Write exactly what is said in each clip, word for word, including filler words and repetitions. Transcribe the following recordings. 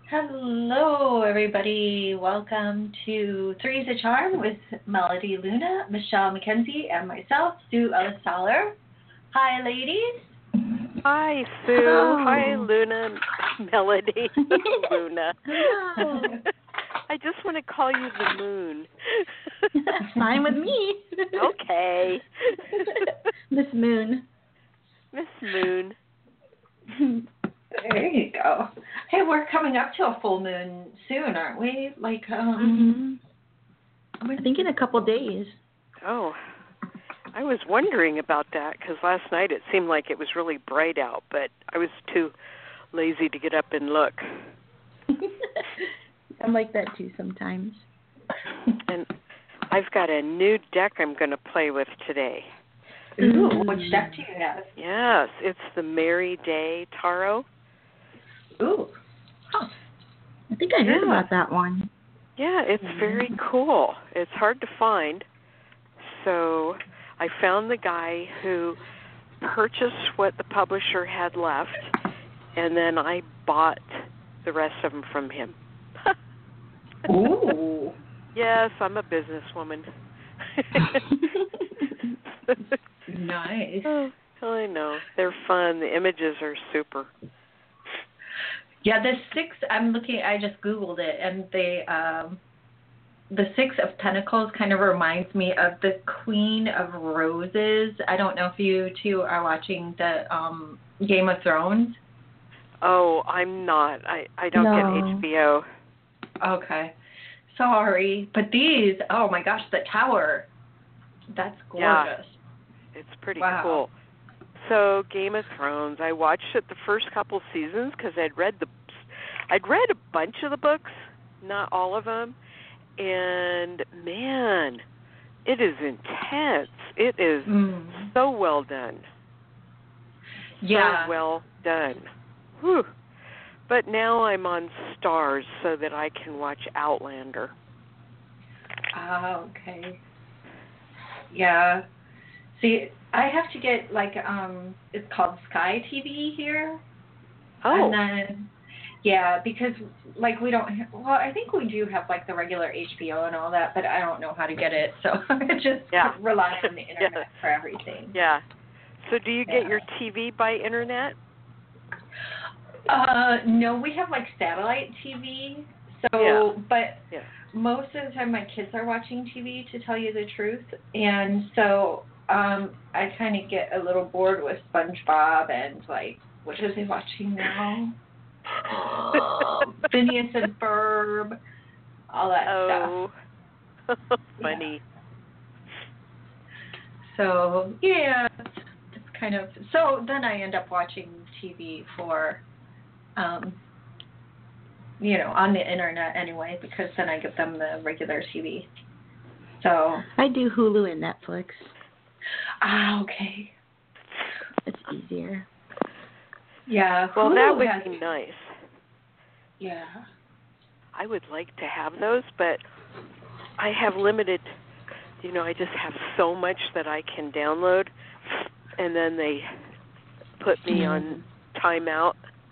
Hello, everybody. Welcome to Three's a Charm with Melody Luna, Michelle McKenzie, and myself, Sue Ellis Soller. Hi, ladies. Hi, Sue. Hello. Hi, Luna. Melody. Luna. Hello. I just want to call you the moon. That's fine with me. Okay. Miss Moon. Miss Moon. There you go. Hey, we're coming up to a full moon soon, aren't we? Like, um, Mm-hmm. I think in a couple days. Oh, I was wondering about that because last night it seemed like it was really bright out, but I was too lazy to get up and look. I'm like that too sometimes. And I've got a new deck I'm going to play with today. Ooh, which deck do you have? Yes, it's the Merry Day Tarot. Ooh. Huh. I think I heard Yeah. about that one. Yeah, it's very cool. It's hard to find. So I found the guy who purchased what the publisher had left, and then I bought the rest of them from him. Ooh. Yes, I'm a businesswoman. Nice. Oh, I know. They're fun. The images are super. Yeah, the six, I'm looking, I just Googled it, and they, um, the Six of Pentacles kind of reminds me of the Queen of Roses. I don't know if you two are watching the um, Game of Thrones. Oh, I'm not. I, I don't No. get H B O. Okay. Sorry. But these, oh my gosh, the tower. That's Yeah. gorgeous. It's pretty Wow. cool. So Game of Thrones, I watched it the first couple seasons because I'd read the, I'd read a bunch of the books, not all of them, and man, it is intense. It is Mm. so well done. Yeah. So well done. Whew. But now I'm on Stars so that I can watch Outlander. Ah, okay. Yeah. See, I have to get like um, it's called Sky T V here. Oh. And then, yeah, because like we don't. Ha- well, I think we do have like the regular H B O and all that, but I don't know how to get it, so I just Yeah. rely on the internet Yeah. for everything. Yeah. So do you get Yeah. your T V by internet? Uh, no, we have like satellite T V. So, Yeah. but Yeah. most of the time my kids are watching T V, to tell you the truth, and so um, I kind of get a little bored with SpongeBob and like, what are they watching now? Um, Phineas and Ferb, all that Oh. stuff. Funny. So yeah, it's, it's kind of so. Then I end up watching T V for, um, you know, on the internet anyway, because then I give them the regular T V. So I do Hulu and Netflix. ah, okay, It's easier. yeah. Well, Hulu that would has, be nice. yeah. I would like to have those, but I have limited, you know, I just have so much that I can download, and then they put me on timeout.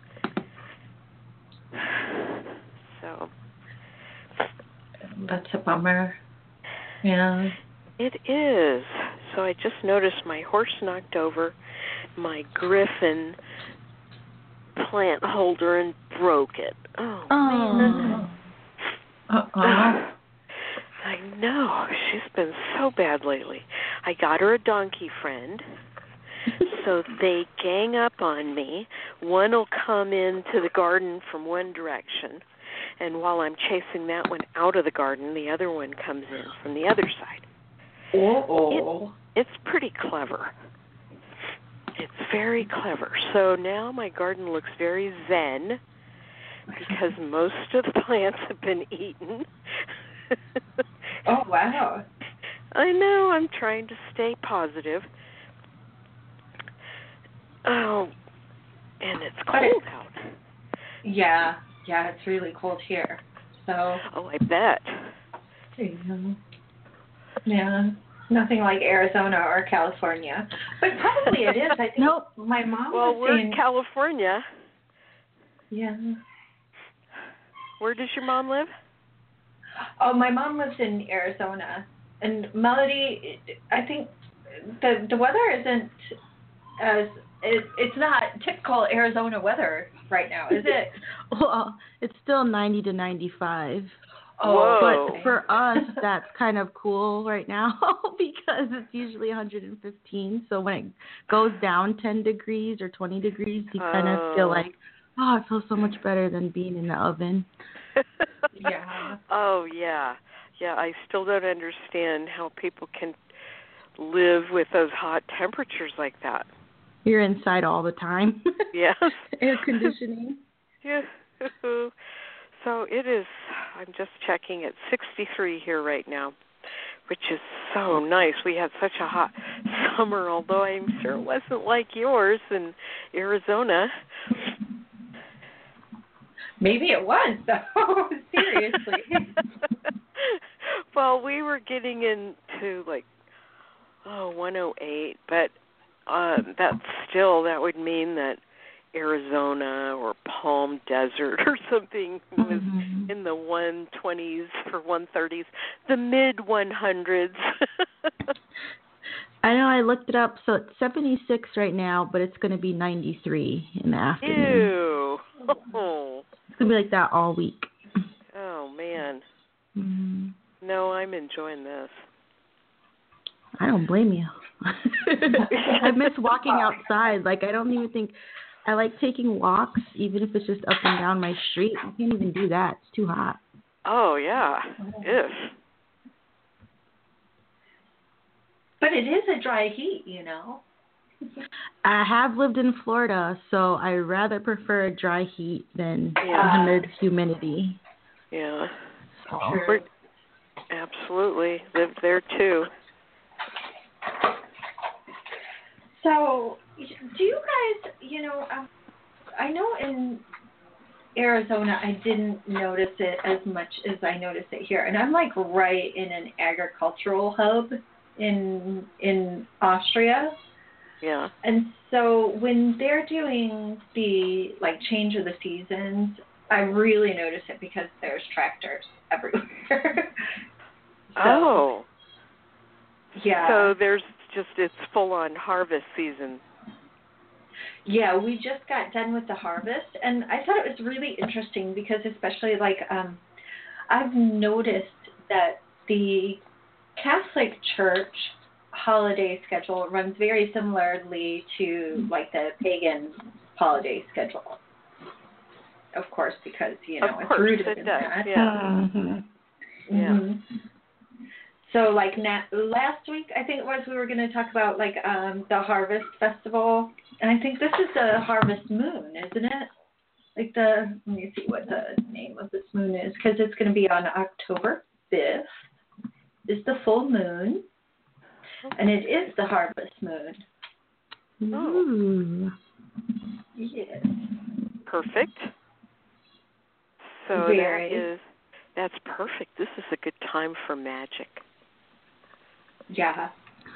So. That's a bummer. Yeah. It is. So I just noticed my horse knocked over my griffin plant holder and broke it. Oh, man. Uh-oh. I know. She's been so bad lately. I got her a donkey friend. So they gang up on me. One will come into the garden from one direction, and while I'm chasing that one out of the garden, the other one comes in from the other side. Uh-oh. It, it's pretty clever. It's very clever. So now my garden looks very zen because most of the plants have been eaten. Oh, wow. I know. I'm trying to stay positive. Oh, and it's cold it, out. Yeah, yeah, it's really cold here. So. Oh, I bet. Yeah. Yeah. Nothing like Arizona or California, but probably it is. I think Nope. my mom Well, was we're saying. in California. Yeah. Where does your mom live? Oh, my mom lives in Arizona, and Melody, I think the the weather isn't as it, it's not typical Arizona weather right now, is it? Well, it's still ninety to ninety-five. Whoa. But for us, that's kind of cool right now because it's usually one hundred fifteen. So when it goes down ten degrees or twenty degrees, you kind of Oh. feel like, oh, it feels so much better than being in the oven. Yeah. Oh, yeah. Yeah, I still don't understand how people can live with those hot temperatures like that. You're inside all the time. Yes. Air conditioning. Yeah. So it is, I'm just checking, it's sixty-three here right now, which is so nice. We had such a hot summer, although I'm sure it wasn't like yours in Arizona. Maybe it was, though. Seriously. Well, we were getting into like, oh, one oh eight, but um, that's still, that would mean that Arizona or Palm Desert or something was Mm-hmm. in the one twenties or one thirties, the mid one hundreds. I know I looked it up, so it's seventy-six right now, but it's going to be ninety-three in the afternoon. Ew. Oh. It's going to be like that all week. Oh, man. Mm-hmm. No, I'm enjoying this. I don't blame you. I miss walking outside. Like, I don't even think, I like taking walks, even if it's just up and down my street. I can't even do that. It's too hot. Oh, yeah. If. But it is a dry heat, you know. I have lived in Florida, so I rather prefer dry heat than Yeah. humid humidity. Yeah. Sure. We're, absolutely. Lived there, too. So, do you guys, you know, um, I know in Arizona I didn't notice it as much as I notice it here, and I'm like right in an agricultural hub in in Austria. Yeah. And so when they're doing the like change of the seasons, I really notice it because there's tractors everywhere. So, Oh. yeah. So there's just, it's full on harvest season. Yeah, we just got done with the harvest, and I thought it was really interesting because especially like um, I've noticed that the Catholic Church holiday schedule runs very similarly to like the pagan holiday schedule. Of course, because you know Of it's course rooted it in does, that. yeah. Mm-hmm. Yeah. Mhm. So like na- last week, I think it was, we were going to talk about like um, the Harvest Festival, and I think this is the Harvest Moon, isn't it? Like the, let me see what the name of this moon is, because it's going to be on October fifth. Is the full moon, and it is the Harvest Moon. Ooh. Yes. Perfect. So Very. that is, that's perfect. This is a good time for magic Yeah.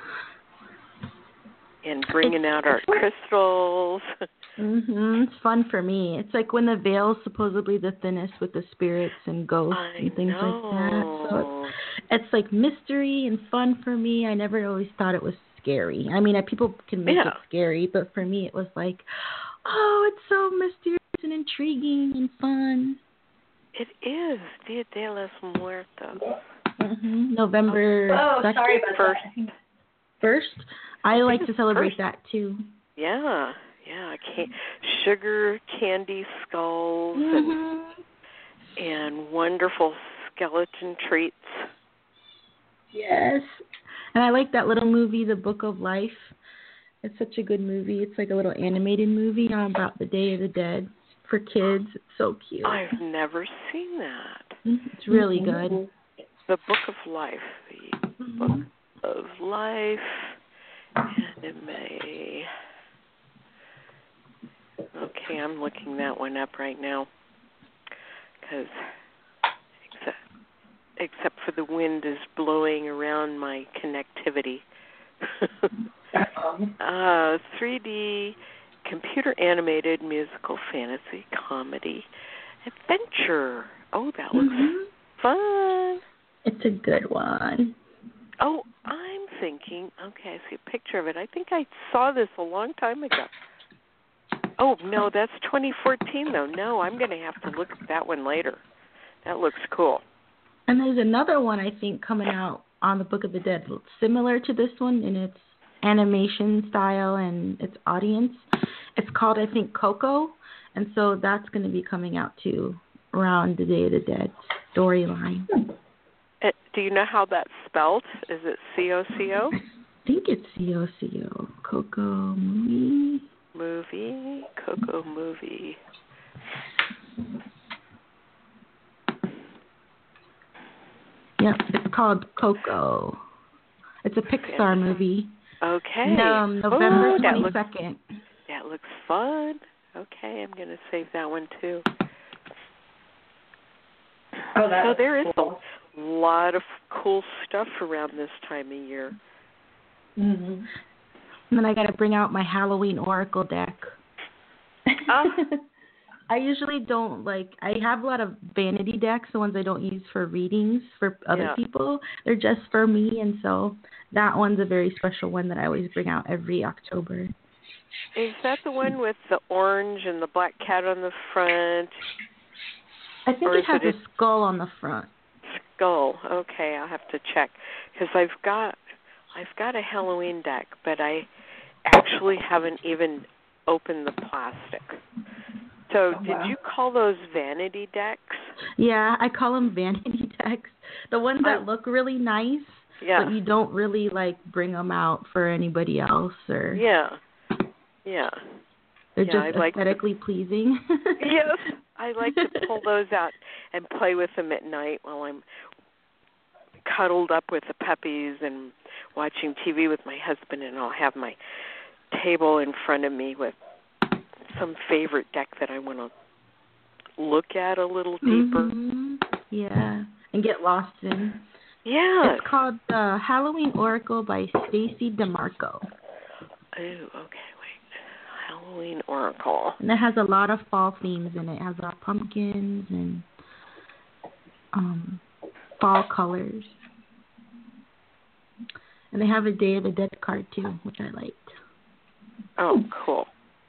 and bringing out our crystals. Mhm. It's fun for me. It's like when the veil's supposedly the thinnest with the spirits and ghosts I and things know. like that. So it's, it's like mystery and fun for me. I never always thought it was scary. I mean, I, people can make Yeah. it scary, but for me, it was like, oh, it's so mysterious and intriguing and fun. It is Dia de los Muertos. Mhm. November Oh, second, sorry about First. that. first. I like to it's celebrate first. that too. Yeah, yeah. Can- sugar candy skulls Mhm. and and wonderful skeleton treats. Yes. And I like that little movie, The Book of Life. It's such a good movie. It's like a little animated movie on about the Day of the Dead for kids. It's so cute. I've never seen that. It's really good. The Book of Life. The Book Mhm. of Life. Anime. Okay, I'm looking that one up right now. Because except, except for the wind is blowing around my connectivity. uh, three D computer animated musical fantasy comedy adventure. Oh, that looks Mm-hmm. fun. It's a good one. Oh, I'm thinking, okay, I see a picture of it. I think I saw this a long time ago. Oh, no, that's twenty fourteen, though. No, I'm going to have to look at that one later. That looks cool. And there's another one, I think, coming out on the Book of the Dead, similar to this one in its animation style and its audience. It's called, I think, Coco. And so that's going to be coming out, too, around the Day of the Dead storyline. Uh, do you know how that's spelled? Is it C O C O? I think it's C O C O. Coco movie. Movie. Coco movie. Yep, it's called Coco. It's a Pixar movie. Okay. Um, November Ooh, that twenty-second. Looks, that looks fun. Okay, I'm going to save that one, too. Oh, that so there is cool. a lot of cool stuff around this time of year. Mm-hmm. And then I got to bring out my Halloween Oracle deck. Oh. I usually don't like, I have a lot of vanity decks, the ones I don't use for readings for other Yeah. people. They're just for me, and so that one's a very special one that I always bring out every October. Is that the one with the orange and the black cat on the front? I think Or it is has it a skull on the front. Skull. Okay, I'll have to check because I've got I've got a Halloween deck, but I actually haven't even opened the plastic. So, Oh, did wow. you call those vanity decks? Yeah, I call them vanity decks. The ones that I, look really nice, yeah. but you don't really like bring them out for anybody else, or Yeah. Yeah. they're yeah, just I like aesthetically to, pleasing. Yes, I like to pull those out and play with them at night while I'm cuddled up with the puppies and watching T V with my husband, and I'll have my table in front of me with some favorite deck that I want to look at a little deeper. Mm-hmm. Yeah, and get lost in. Yeah. It's called uh, Halloween Oracle by Stacy DeMarco. Oh, okay, wait. Halloween Oracle. And it has a lot of fall themes in it. It has a lot of pumpkins and um, fall colors. And they have a Day of the Dead card, too, which I liked. Oh, cool.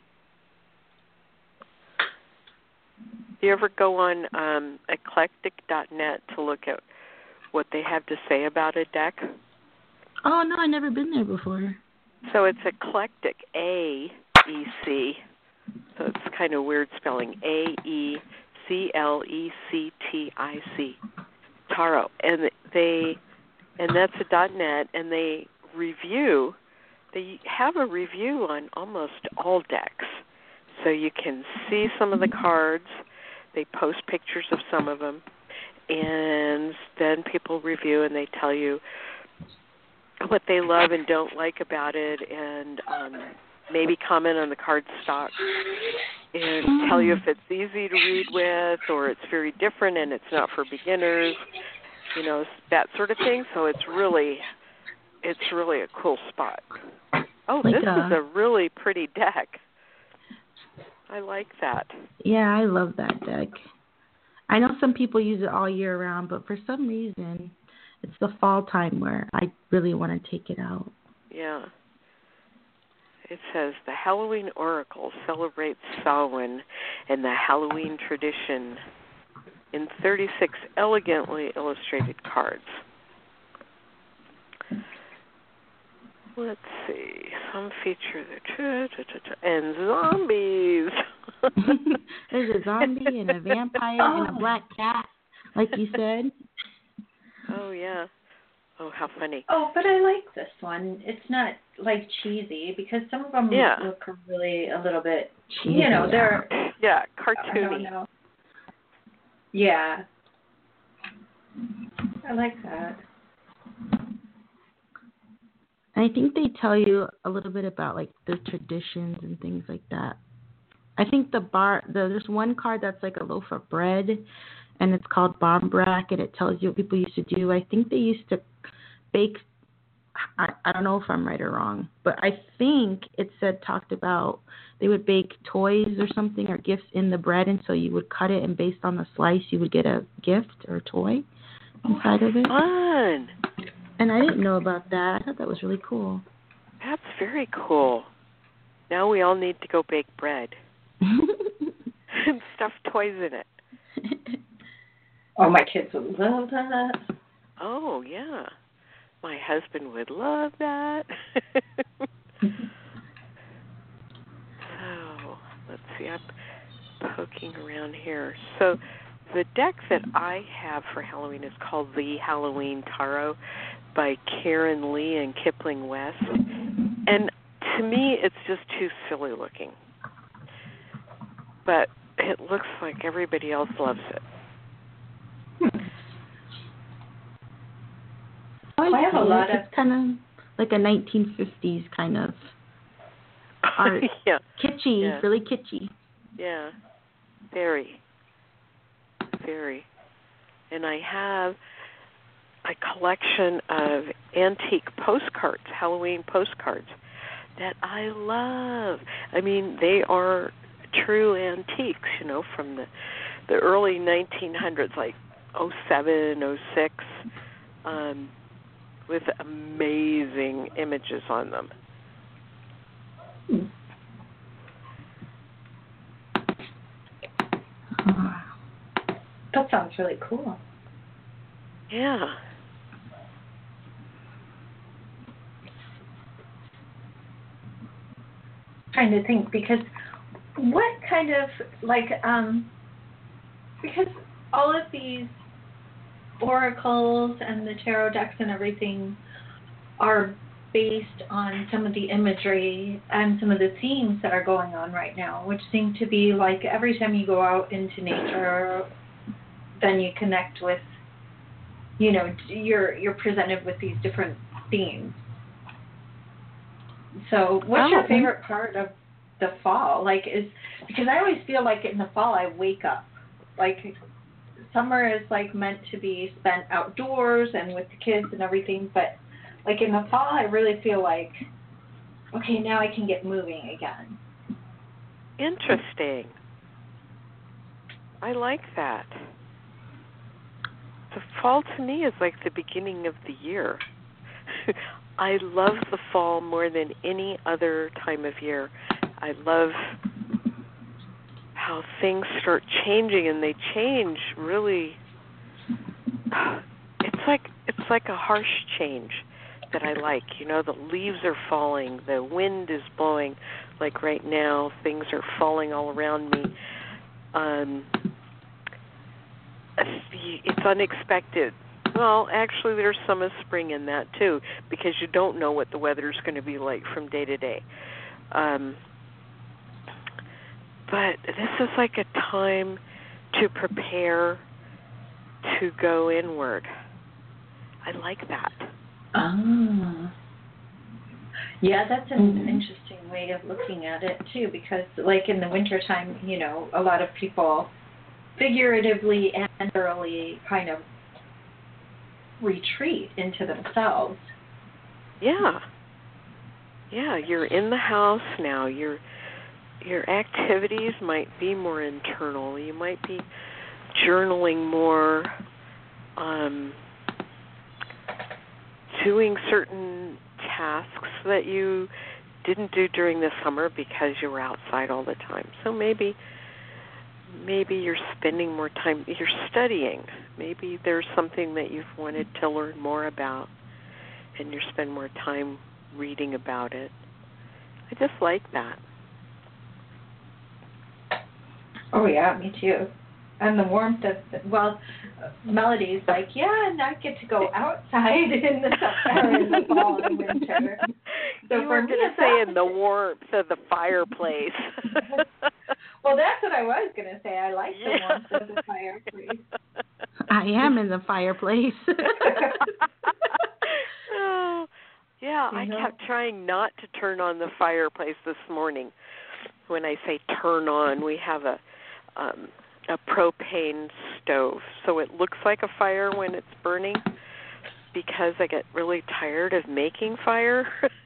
Do you ever go on um, eclectic dot net to look at what they have to say about a deck? Oh, no, I've never been there before. So it's eclectic, A E C. So it's kind of weird spelling, A E C L E C T I C. Tarot. And they, and that's a dot net, and they review, they have a review on almost all decks. So you can see some of the cards. They post pictures of some of them, and then people review and they tell you what they love and don't like about it, and um, maybe comment on the card stock and tell you if it's easy to read with or it's very different and it's not for beginners, you know, that sort of thing. So it's really, it's really a cool spot. Oh, like this a, is a really pretty deck. I like that. Yeah, I love that deck. I know some people use it all year round, but for some reason, it's the fall time where I really want to take it out. Yeah. It says, the Halloween Oracle celebrates Samhain and the Halloween tradition in thirty-six elegantly illustrated cards. Let's see. Some feature the and zombies. There's a zombie and a vampire oh. and a black cat, like you said. Oh, yeah. Oh, how funny. Oh, but I like this one. It's not, like, cheesy, because some of them yeah. look really a little bit, cheesy. you know, they're... Yeah, cartoony. I don't know. Yeah. I like that. I think they tell you a little bit about, like, the traditions and things like that. I think the bar, the, there's one card that's like a loaf of bread, and it's called Bombrack, and it tells you what people used to do. I think they used to bake I, I don't know if I'm right or wrong, but I think it said talked about they would bake toys or something or gifts in the bread, and so you would cut it, and based on the slice, you would get a gift or a toy inside of it. Fun. And I didn't know about that. I thought that was really cool. That's very cool. Now we all need to go bake bread and stuff toys in it. Oh, my kids would love that. Oh, yeah. My husband would love that. So, let's see. I'm poking around here. So, the deck that I have for Halloween is called The Halloween Tarot by Karen Lee and Kipling West. And to me, it's just too silly looking. But it looks like everybody else loves it. I, I have a lot of... It's kind of like a nineteen fifties kind of art. Yeah. Kitschy, Yeah. really kitschy. Yeah, very, very. And I have a collection of antique postcards, Halloween postcards, that I love. I mean, they are true antiques, you know, from the, the early nineteen hundreds, like oh seven, oh six, um, with amazing images on them. That sounds really cool. Yeah. Trying to think, because what kind of, like, um, because all of these oracles and the tarot decks and everything are based on some of the imagery and some of the themes that are going on right now, which seem to be like every time you go out into nature, then you connect with, you know, you're you're presented with these different themes. So what's Oh. your favorite part of the fall? Like, is, because I always feel like in the fall I wake up. Like, summer is like meant to be spent outdoors and with the kids and everything, but like in the fall I really feel like, okay, now I can get moving again. Interesting. I like that. The fall to me is like the beginning of the year. I love the fall more than any other time of year. I love how things start changing, and they change really. It's like it's like a harsh change that I like. You know, the leaves are falling, the wind is blowing. Like right now, things are falling all around me. Um, it's unexpected. Well, actually, there's some of spring in that, too, because you don't know what the weather's going to be like from day to day. Um, but this is like a time to prepare to go inward. I like that. Ah. Yeah, that's an Mm-hmm. interesting way of looking at it, too, because, like, in the wintertime, you know, a lot of people figuratively and literally kind of retreat into themselves. Yeah. Yeah, you're in the house now. Your your activities might be more internal. You might be journaling more, um, doing certain tasks that you didn't do during the summer because you were outside all the time. So maybe maybe you're spending more time, you're studying. Maybe there's something that you've wanted to learn more about, and you spend more time reading about it. I just like that. Oh, yeah, me too. And the warmth of, the, well, uh, Melody's like, yeah, and I get to go outside in the summer and the fall and winter. So you were for me, going to it's say in opposite. the warmth of the fireplace. Well, that's what I was going to say. I like the Yeah. warmth of the fireplace. I am in the fireplace. Oh, yeah, You I know? kept trying not to turn on the fireplace this morning. When I say turn on, we have a um, a propane stove, so it looks like a fire when it's burning, because I get really tired of making fire.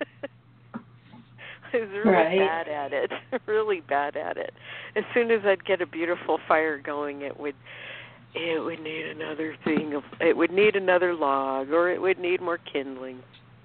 I was really Right. bad at it, really bad at it. As soon as I'd get a beautiful fire going, it would it would need another thing of it would need another log, or it would need more kindling.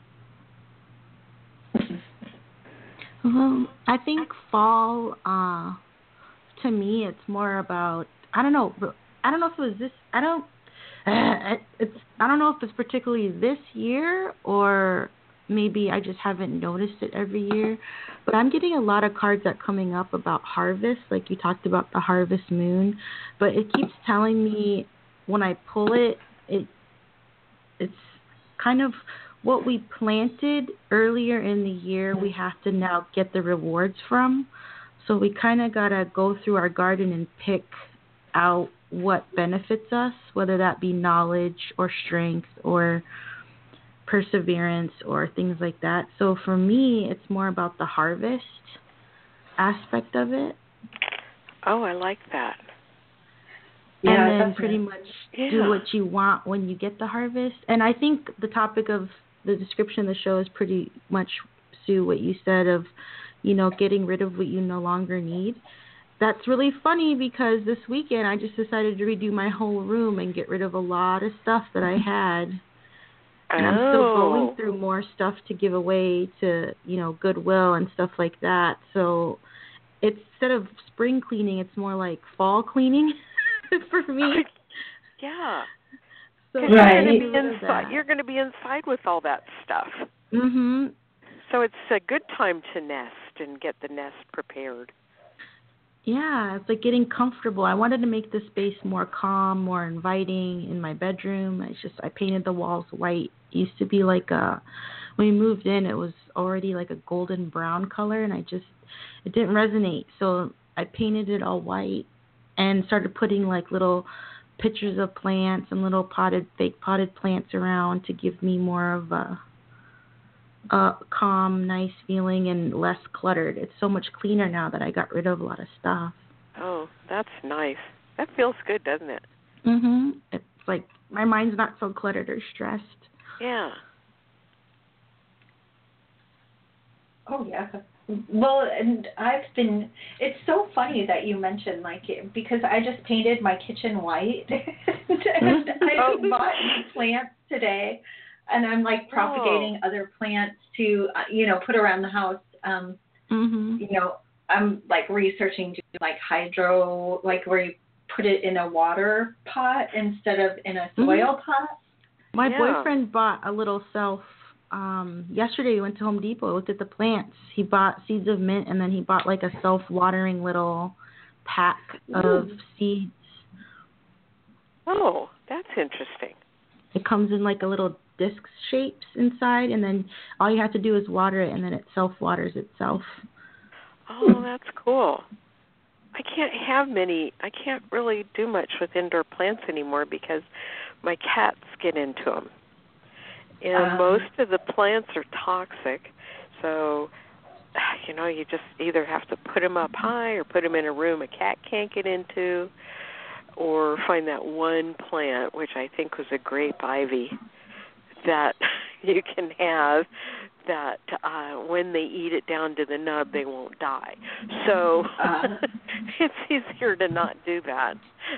Well, I think fall, uh, to me, it's more about, I don't know, but I don't know if it was this, I don't, uh, it's, I don't know if it's particularly this year or maybe I just haven't noticed it every year, but I'm getting a lot of cards that are coming up about harvest, like you talked about the harvest moon, but it keeps telling me when I pull it, it, it's kind of what we planted earlier in the year, we have to now get the rewards from. So we kind of got to go through our garden and pick out what benefits us, whether that be knowledge or strength or perseverance or things like that. So for me, it's more about the harvest aspect of it. Oh, I like that. Yeah, and then that's pretty right. much Yeah. do what you want when you get the harvest. And I think the topic of the description of the show is pretty much, Sue, what you said of, you know, getting rid of what you no longer need. That's really funny because this weekend I just decided to redo my whole room and get rid of a lot of stuff that I had. And I'm still Oh. going through more stuff to give away to, you know, Goodwill and stuff like that. So it's, instead of spring cleaning, it's more like fall cleaning for me. Yeah. So Right. I'm Right. You're going to getting be rid of inside. that. You're going to be inside with all that stuff. Mhm. So it's a good time to nest and get the nest prepared. Yeah, it's like getting comfortable. I wanted to make the space more calm, more inviting in my bedroom. It's just I painted the walls white. It used to be like a, when we moved in, it was already like a golden brown color, and I just, it didn't resonate. So I painted it all white and started putting like little pictures of plants and little potted, fake potted plants around to give me more of a, a calm, nice feeling and less cluttered. It's so much cleaner now that I got rid of a lot of stuff. Oh, that's nice. That feels good, doesn't it? Mhm. It's like my mind's not so cluttered or stressed. Yeah. Oh yeah. Well, and I've been. It's so funny that you mentioned like it, because I just painted my kitchen white, and I Oh. bought new plants today, and I'm like propagating Oh. other plants to uh, you know put around the house. Um, Mhm. you know, I'm like researching doing like hydro, like where you put it in a water pot instead of in a soil pot. My Yeah. boyfriend bought a little self. Um, yesterday we went to Home Depot, looked at the plants. He bought seeds of mint, and then he bought like a self-watering little pack of Ooh. seeds. Oh, that's interesting. It comes in like a little disc shapes inside, and then all you have to do is water it, and then it self-waters itself. Oh, that's cool. I can't have many. I can't really do much with indoor plants anymore because my cats get into them. And Um. most of the plants are toxic. So, you know, you just either have to put them up high or put them in a room a cat can't get into, or find that one plant, which I think was a grape ivy, that you can have that uh, when they eat it down to the nub, they won't die. So Uh. it's easier to not do that.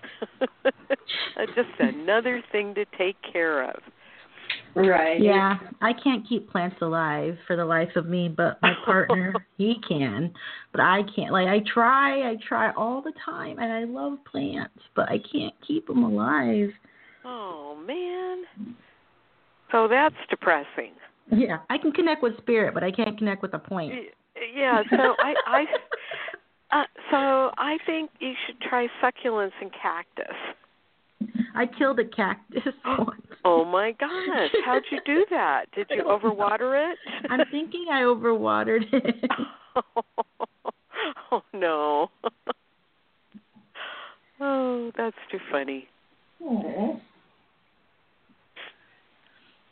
Just another thing to take care of. Right. Yeah, I can't keep plants alive for the life of me, but my partner, he can. But I can't. Like, I try, I try all the time, and I love plants, but I can't keep them alive. Oh, man. So that's depressing. Yeah, I can connect with spirit, but I can't connect with a plant. Yeah, so I, I, uh, so I think you should try succulents and cactus. I killed a cactus once. Oh my gosh! How'd you do that? Did you overwater it? I'm thinking I overwatered it. Oh no! Oh, that's too funny. Oh.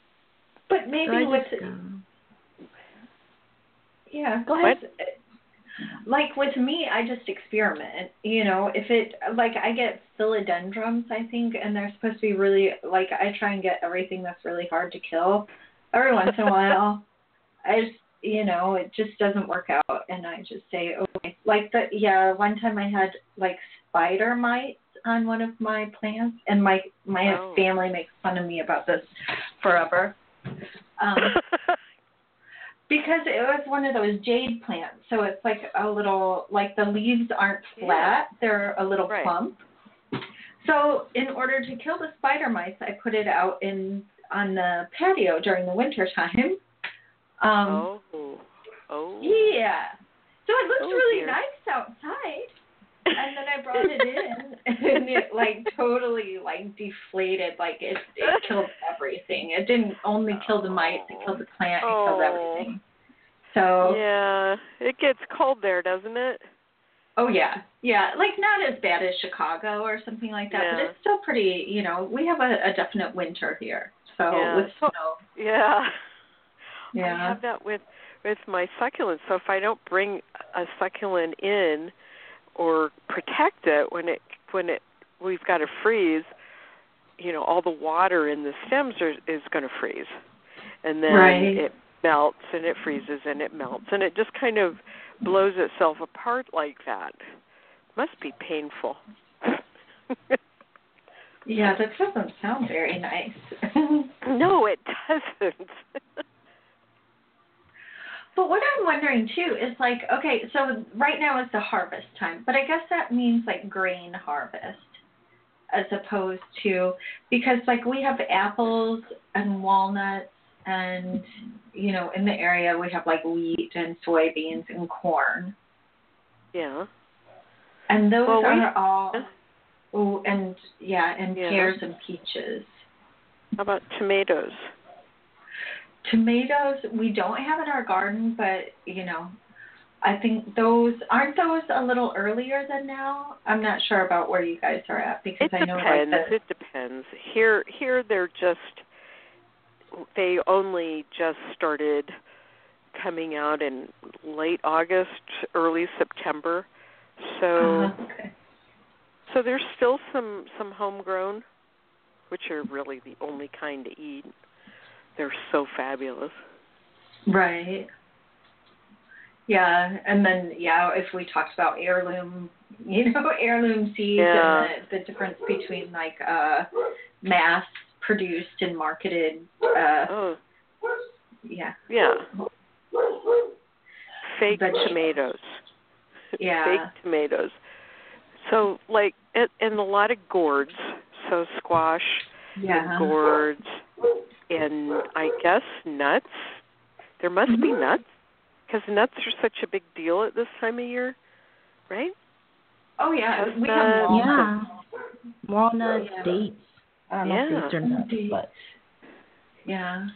But maybe So I what's just, um, yeah, go ahead. Like with me, I just experiment. You know, if it like I get philodendrons, I think, and they're supposed to be really like I try and get everything that's really hard to kill. Every once in a while, I just you know it just doesn't work out, and I just say okay. Like the yeah, one time I had like spider mites on one of my plants, and my my oh. family makes fun of me about this forever. Um, Because it was one of those jade plants, so it's like a little, like the leaves aren't flat, yeah. they're a little right. plump. So in order to kill the spider mites, I put it out in on the patio during the winter time. Um, oh, oh. Yeah. So it looked oh, really dear. nice outside. And then I brought it in, and it like totally like deflated. Like it, it killed everything. It didn't only kill the mites; it killed the plant. It oh. killed everything. So yeah, it gets cold there, doesn't it? Oh yeah, yeah. Like not as bad as Chicago or something like that, yeah. but it's still pretty. You know, we have a, a definite winter here. So yeah. with so, snow. Yeah. Yeah. I have that with with my succulents. So if I don't bring a succulent in or protect it when it when it we've got to freeze, you know, all the water in the stems are, is going to freeze, and then right. it melts and it freezes and it melts and it just kind of blows itself apart like that. Must be painful. Yeah, that doesn't sound very nice. No, it doesn't. But what I'm wondering, too, is like, okay, so right now is the harvest time, but I guess that means like grain harvest as opposed to, because like we have apples and walnuts and, you know, in the area we have like wheat and soybeans and corn. Yeah. And those well, are we, all, oh, and yeah, and yeah. pears and peaches. How about tomatoes? Tomatoes, we don't have in our garden, but, you know, I think those, aren't those a little earlier than now? I'm not sure about where you guys are at because it I know depends. like the, It depends. Here, here they're just, they only just started coming out in late August, early September. So, uh, okay. so there's still some, some homegrown, which are really the only kind to eat. They're so fabulous. Right. Yeah, and then, yeah, if we talked about heirloom, you know, heirloom seeds yeah. and the, the difference between, like, uh, mass-produced and marketed, uh, oh. yeah. Yeah. Fake Veg- tomatoes. Yeah. Fake tomatoes. So, like, and, and a lot of gourds, so squash yeah. and gourds. And I guess nuts. There must mm-hmm. be nuts, because nuts are such a big deal at this time of year, right? Oh, yeah. Chestnuts. We have walnuts. Yeah. Walnuts, yeah. dates. I don't know yeah. if dates are nuts, but... Yeah.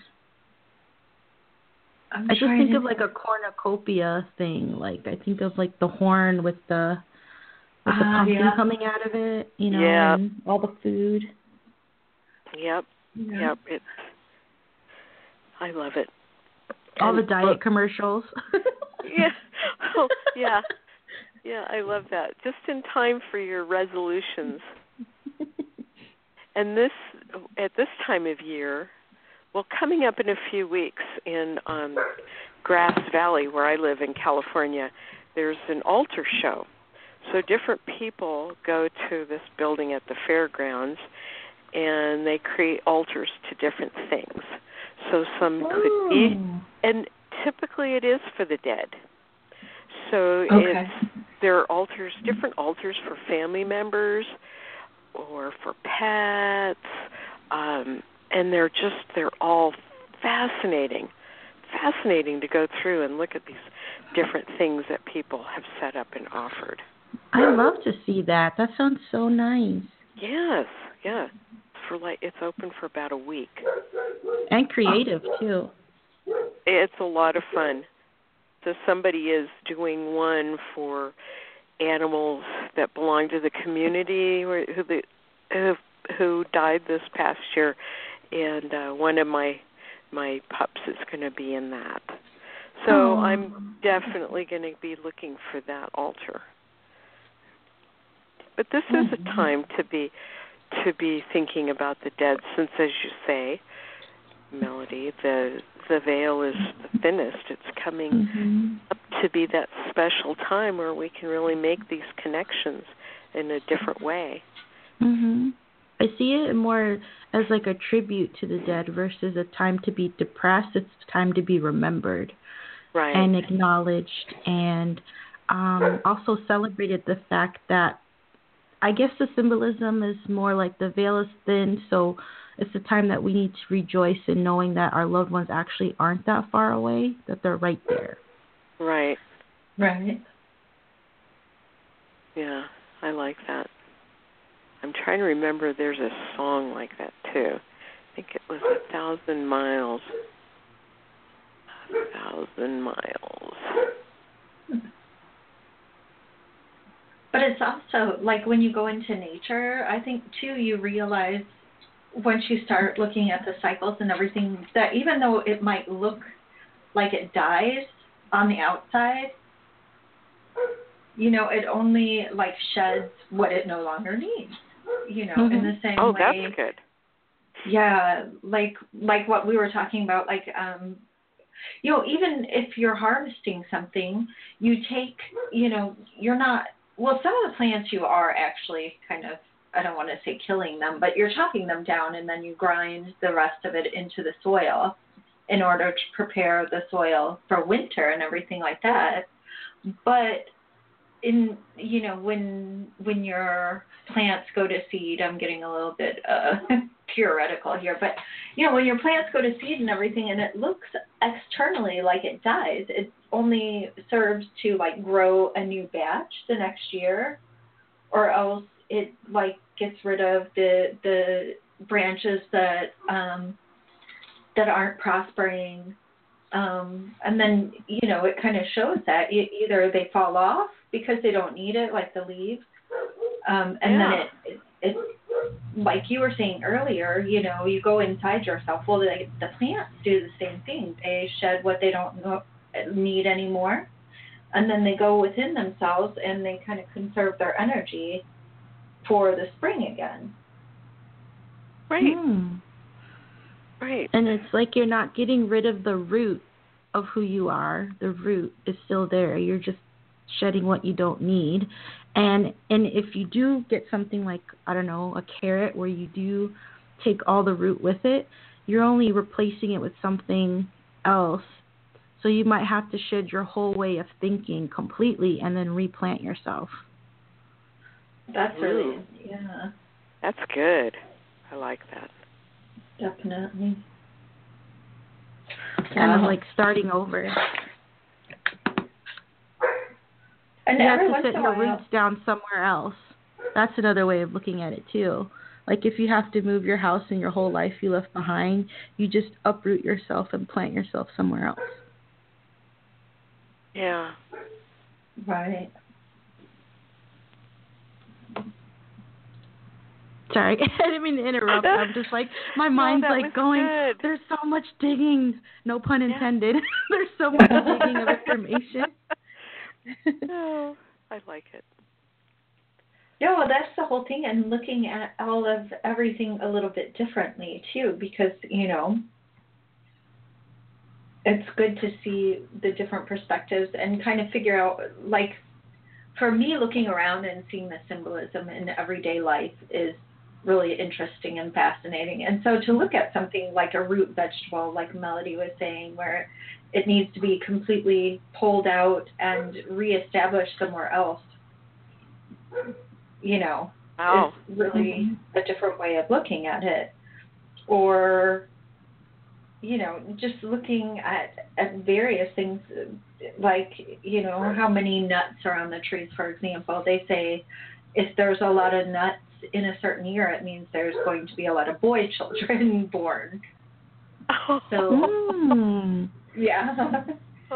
I'm I just think to... of like a cornucopia thing. Like, I think of like the horn with the, with the uh, pumpkin yeah. coming out of it, you know, yeah. and all the food. Yep. Yeah. Yep. It's, I love it. All and, the diet look, commercials. yeah. Oh, yeah. Yeah, I love that. Just in time for your resolutions. And this, at this time of year, well, coming up in a few weeks in um, Grass Valley, where I live in California, there's an altar show. So different people go to this building at the fairgrounds, and they create altars to different things. So some could be, and typically it is for the dead. So okay. it's, there are altars, different altars for family members or for pets, um, and they're just, they're all fascinating, fascinating to go through and look at these different things that people have set up and offered. I love to see that. That sounds so nice. Yes, yeah. For like, it's open for about a week. And creative, too. It's a lot of fun. So somebody is doing one for animals that belong to the community or who the, who, who died this past year, and uh, one of my my pups is going to be in that. So oh. I'm definitely going to be looking for that altar. But this mm-hmm. is a time to be to be thinking about the dead, since, as you say, Melody, the the veil is the thinnest. It's coming Mm-hmm. up to be that special time where we can really make these connections in a different way. Mm-hmm. I see it more as like a tribute to the dead versus a time to be depressed. It's time to be remembered. Right. And acknowledged, and um, also celebrated the fact that I guess the symbolism is more like the veil is thin, so it's the time that we need to rejoice in knowing that our loved ones actually aren't that far away, that they're right there. Right. Right. Yeah, I like that. I'm trying to remember, there's a song like that too. I think it was A Thousand Miles. A Thousand Miles. But it's also, like, when you go into nature, I think, too, you realize once you start looking at the cycles and everything, that even though it might look like it dies on the outside, you know, it only, like, sheds what it no longer needs, you know, mm-hmm. in the same oh, way. Oh, that's good. Yeah, like, like what we were talking about, like, um, you know, even if you're harvesting something, you take, you know, you're not, well, some of the plants you are actually kind of, I don't want to say killing them, but you're chopping them down and then you grind the rest of it into the soil in order to prepare the soil for winter and everything like that. But in, you know, when when your plants go to seed, I'm getting a little bit uh, theoretical here, but, you know, when your plants go to seed and everything and it looks externally like it dies, it only serves to, like, grow a new batch the next year, or else it, like, gets rid of the the branches that um, that aren't prospering. Um, and then, you know, it kind of shows that e- either they fall off because they don't need it, like the leaves, um, and yeah. then it, it, it, like you were saying earlier, you know, you go inside yourself. Well, the, the plants do the same thing. They shed what they don't know, need anymore, and then they go within themselves and they kind of conserve their energy for the spring again. Right. Mm. Right. And it's like you're not getting rid of the root of who you are. The root is still there. You're just shedding what you don't need. And and if you do get something like, I don't know, a carrot where you do take all the root with it, you're only replacing it with something else. So you might have to shed your whole way of thinking completely and then replant yourself. That's Ooh. really, yeah. That's good. I like that. Definitely. Kind of Wow. like starting over. And you have every to once set in a your while, roots down somewhere else. That's another way of looking at it too. Like if you have to move your house and your whole life you left behind, you just uproot yourself and plant yourself somewhere else. Yeah. right. Sorry, I didn't mean to interrupt. I'm just like, my mind's no, like going, good. there's so much digging. No pun Yeah. intended. There's so much digging of information. Oh, I like it. Yeah, well, that's the whole thing, and looking at all of everything a little bit differently, too, because, you know, it's good to see the different perspectives and kind of figure out, like, for me, looking around and seeing the symbolism in everyday life is really interesting and fascinating. And so to look at something like a root vegetable, like Melody was saying, where it needs to be completely pulled out and reestablished somewhere else, you know, Wow. is really Mm-hmm. a different way of looking at it. Or, you know, just looking at, at various things, like, you know, how many nuts are on the trees, for example. They say if there's a lot of nuts in a certain year, it means there's going to be a lot of boy children born. So, Mm. yeah. Did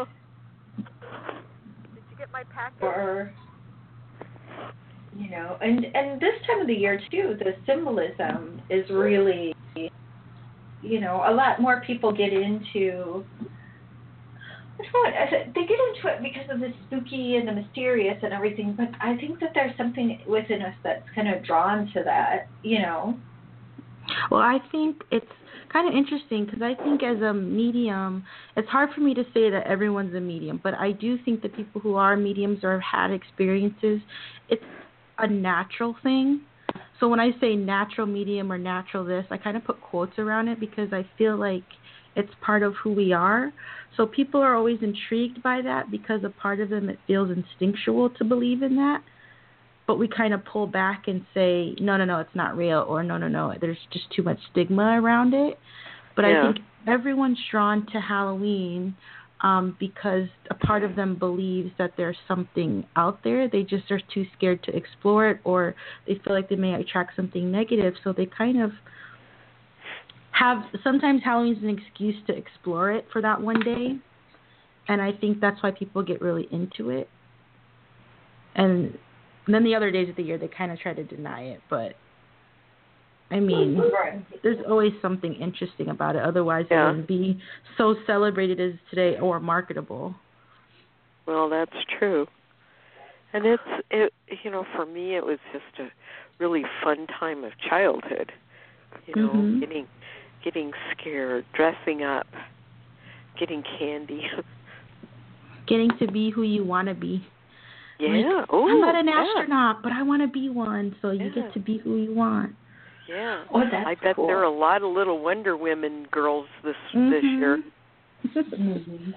you get my package? Or, you know, and, and this time of the year, too, the symbolism is really, you know, a lot more people get into I don't know, they get into it because of the spooky and the mysterious and everything, but I think that there's something within us that's kind of drawn to that, you know. Well, I think it's kind of interesting because I think as a medium, it's hard for me to say that everyone's a medium, but I do think that people who are mediums or have had experiences, it's a natural thing. So when I say natural medium or natural this, I kind of put quotes around it because I feel like it's part of who we are. So people are always intrigued by that because a part of them, it feels instinctual to believe in that. But we kind of pull back and say, no, no, no, it's not real, or no, no, no, there's just too much stigma around it. But yeah. I think everyone's drawn to Halloween um, because a part of them believes that there's something out there. They just are too scared to explore it, or they feel like they may attract something negative. So they kind of have, sometimes Halloween's an excuse to explore it for that one day. And I think that's why people get really into it. And And then the other days of the year, they kind of try to deny it. But, I mean, right. There's always something interesting about it. Otherwise, yeah. It wouldn't be so celebrated as today or marketable. Well, that's true. And it's, it, you know, for me, it was just a really fun time of childhood. You know, mm-hmm. getting getting scared, dressing up, getting candy. Getting to be who you want to be. Yeah. Like, Ooh, I'm not an yeah. astronaut, but I want to be one. So you yeah. get to be who you want. Yeah. Oh, that's I bet cool. there are a lot of little Wonder Women girls this mm-hmm. this year. mm-hmm.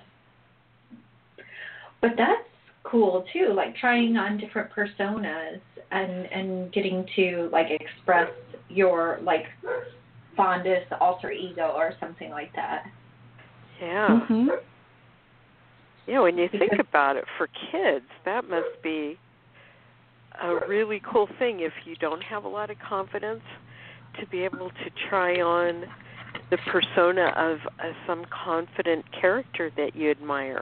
But that's cool too. Like trying on different personas and and getting to like express your like fondest alter ego or something like that. Yeah. Mm-hmm. Yeah, when you think about it, for kids, that must be a really cool thing if you don't have a lot of confidence to be able to try on the persona of uh, some confident character that you admire.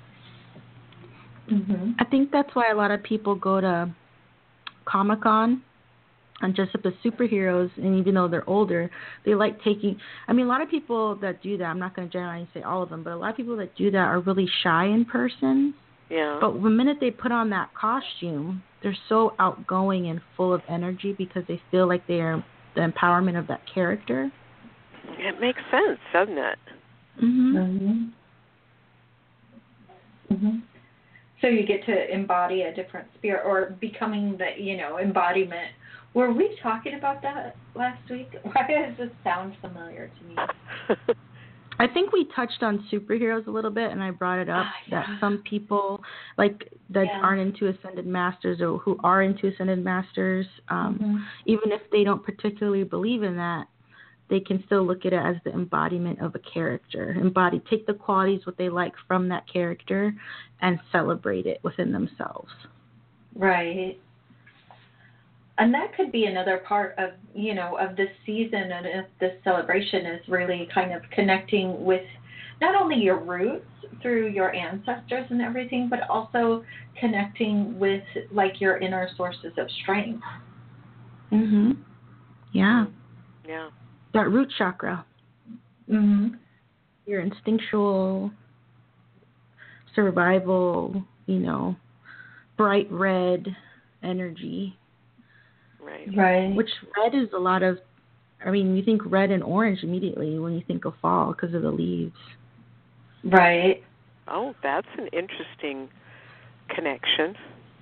Mm-hmm. I think that's why a lot of people go to Comic-Con and dress up as superheroes, and even though they're older, they like taking, I mean, a lot of people that do that, I'm not going to generally say all of them, but a lot of people that do that are really shy in person. Yeah. But the minute they put on that costume, they're so outgoing and full of energy because they feel like they are the empowerment of that character. It makes sense, doesn't it? Mm-hmm. Mm-hmm. Mm-hmm. So you get to embody a different spirit or becoming the, you know, embodiment. Were we talking about that last week? Why does this sound familiar to me? I think we touched on superheroes a little bit, and I brought it up uh, yeah. that some people like that yeah. aren't into Ascended Masters or who are into Ascended Masters, um, mm-hmm. even if they don't particularly believe in that, they can still look at it as the embodiment of a character. Embody, take the qualities, what they like from that character, and celebrate it within themselves. Right. And that could be another part of, you know, of this season and of this celebration is really kind of connecting with not only your roots through your ancestors and everything, but also connecting with, like, your inner sources of strength. Mm-hmm. Yeah. Yeah. That root chakra. Mm-hmm. Your instinctual survival, you know, bright red energy. Right. Right. Which red is a lot of, I mean, you think red and orange immediately when you think of fall because of the leaves. Right. Oh, that's an interesting connection.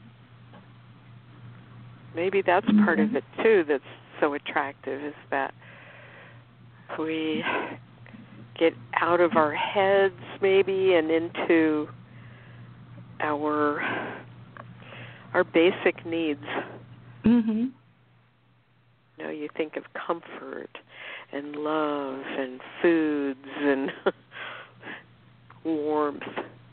Maybe that's mm-hmm. part of it, too, that's so attractive, is that we get out of our heads, maybe, and into our our basic needs. Mm-hmm. You know, you think of comfort and love and foods and warmth.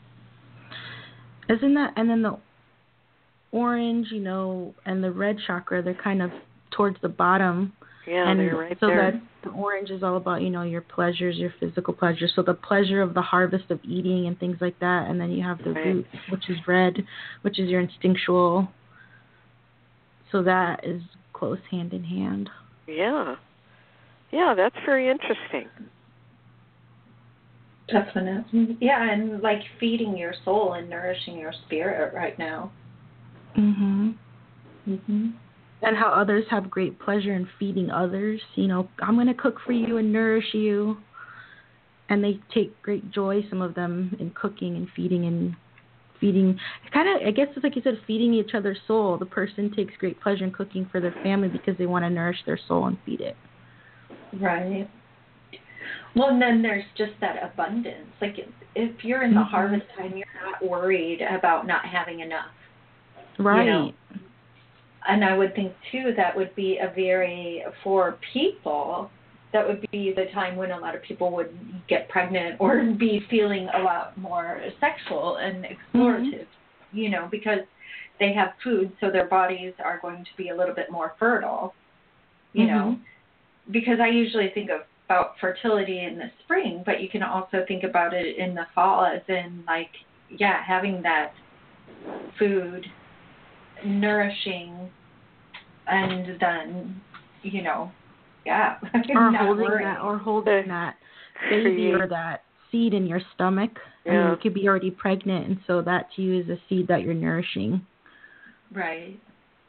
Isn't that, and then the orange, you know, and the red chakra, they're kind of towards the bottom. Yeah, and they're right so there. So that the orange is all about, you know, your pleasures, your physical pleasures. So the pleasure of the harvest of eating and things like that. And then you have the right. root, which is red, which is your instinctual. So that is close hand in hand. Yeah. Yeah, that's very interesting. Definitely. Yeah, and like feeding your soul and nourishing your spirit right now. Mhm. Mhm. And how others have great pleasure in feeding others. You know, I'm going to cook for you and nourish you. And they take great joy, some of them, in cooking and feeding and feeding. Kind of, I guess it's like you said, feeding each other's soul. The person takes great pleasure in cooking for their family because they want to nourish their soul and feed it. Right. Well, and then there's just that abundance. Like if you're in the mm-hmm. harvest time, you're not worried about not having enough. Right. You know? And I would think, too, that would be a very, for people, that would be the time when a lot of people would get pregnant or be feeling a lot more sexual and explorative, mm-hmm. you know, because they have food, so their bodies are going to be a little bit more fertile, you mm-hmm. know. Because I usually think of, about fertility in the spring, but you can also think about it in the fall as in, like, yeah, having that food, nourishing, and then, you know, yeah. Or holding that, or holding that baby or that seed in your stomach. Yeah. I mean, you could be already pregnant, and so that to you is a seed that you're nourishing. Right.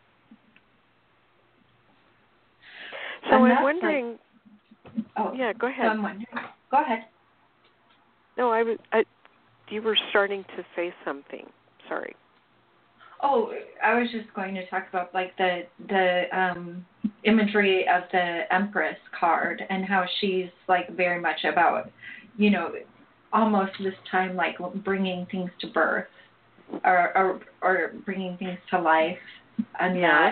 So and I'm wondering. Like, oh, yeah, go ahead. So I'm wondering. Go ahead. No, I was. I, you were starting to say something. Sorry. Oh, I was just going to talk about like the the um, imagery of the Empress card and how she's like very much about, you know, almost this time like bringing things to birth or or, or bringing things to life and yeah.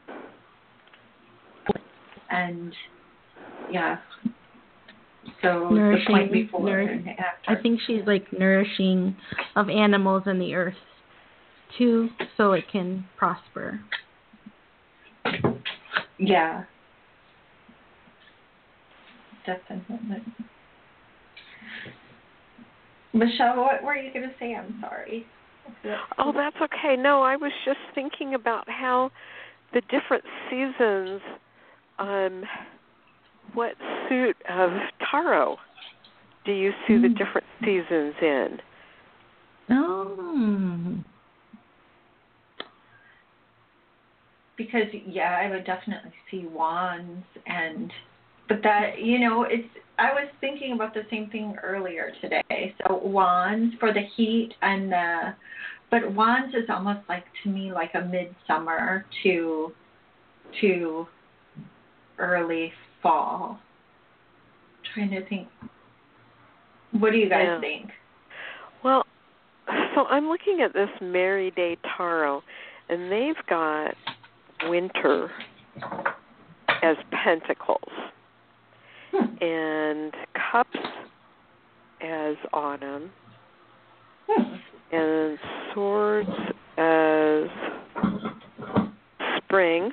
that and yeah. So nourishing, the point before nourishing. and after. I think she's like nourishing of animals and the earth too, so it can prosper. Yeah. Definitely. Michelle, what were you going to say? I'm sorry. Oh, that's okay. No, I was just thinking about how the different seasons, um, what suit of tarot do you see mm. the different seasons in? Oh. Because, yeah, I would definitely see wands and, but that, you know, it's, I was thinking about the same thing earlier today. So wands for the heat and the, but wands is almost like, to me, like a midsummer to, to early fall. I'm trying to think. What do you guys yeah. think? Well, so I'm looking at this Mary Day Tarot, and they've got winter as pentacles hmm. and cups as autumn hmm. and swords as spring.